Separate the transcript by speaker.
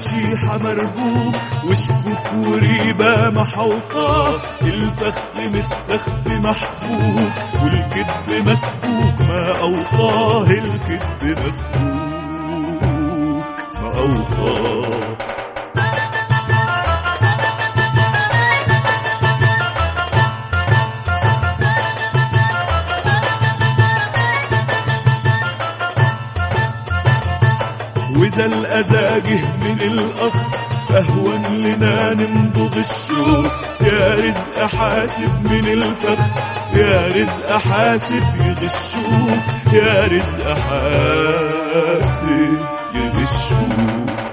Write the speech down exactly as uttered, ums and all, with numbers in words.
Speaker 1: شيحة مربوك وشبوك وريبة محوطاه، الفخ مستخف محبوك والكذب مسبوك ما أوطاه، الكذب مسبوك ما أوطاه. وإذا الأزاجه من الأخ أهون لنا نمضغ الشوك، يا رزق حاسب من الفخ، يا رزق حاسب يغشوك، يا رزق حاسب يغشوك.